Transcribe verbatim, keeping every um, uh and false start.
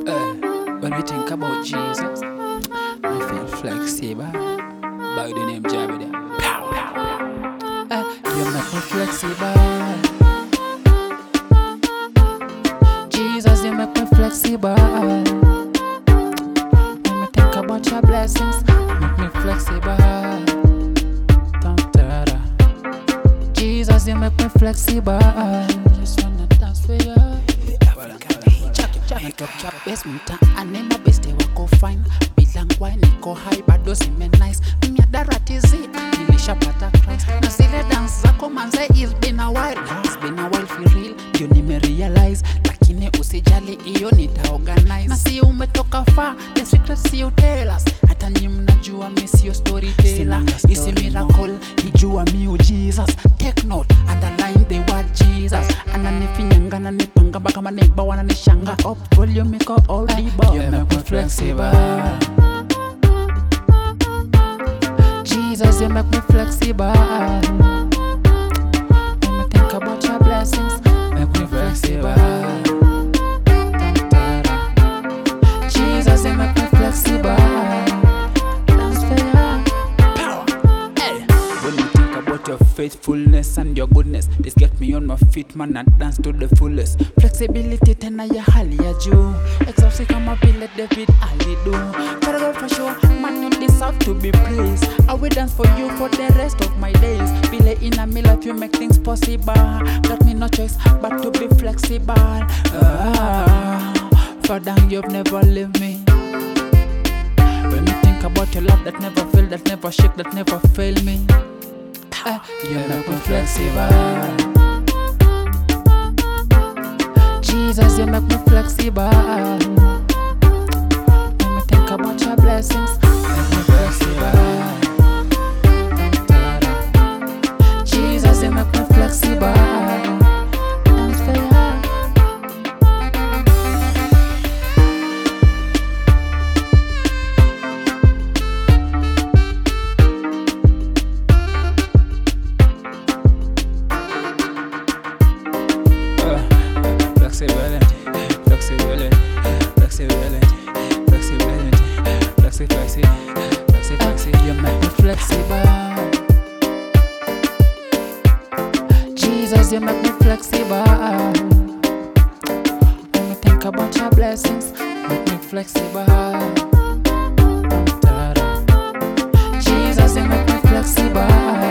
Uh, when we think about Jesus, we feel flexible. By the name Jabba. Uh, you make me flexible. Jesus, you make me flexible. When we think about your blessings, make me flexible. Jesus, you make me flexible. Just wanna dance for you. Make up chop basement and name a best wako fine. Bilang wine niko high bado sime nice. Mimi adaratizi nilishapata Christ. Na zile dance zako manze, it's been a while. It's been a while for real. Ndio nime realize, lakini usijali iyo nita organize. Na si umetoka far, the secret si you tell us. Hata nyi mnajua mi sio storyteller. Isi miracle, hijua mi Jesus. Take note, underline the word Jesus. Ananifinyanga na nipanga baka maneba wananishanga. Up volume make up all the bar. You make me flexible. Jesus, you make me flexible. When me think about your blessings, make me flexible. Jesus, you make me flexible. Dance for you. Power. Hey. When you think about your faithfulness and your goodness, this get me on my feet, man, and dance to the fullest. Flexibility tena ya hali ya juu. Exhausted kama vile David alidu. Gotta go for sure, man, you deserve to be praised. I will dance for you for the rest of my days. Bile in a me life, you make things possible. Got me no choice but to be flexible. Ah, Father, you've never left me. When you think about your love that never fail, that never shake, that never fail me. Ah, you make me flexible. Jesus, you make me flexible. When me think about your blessings, make me flexible. Jesus, you make me flexible. Dance for you. Flexibility, flexibility, flexibility, flexibility, flexi, flexi, flexi, flexi. You make me flexible. Jesus, you make me flexible. When you think about your blessings, make me flexible. Jesus, you make me flexible.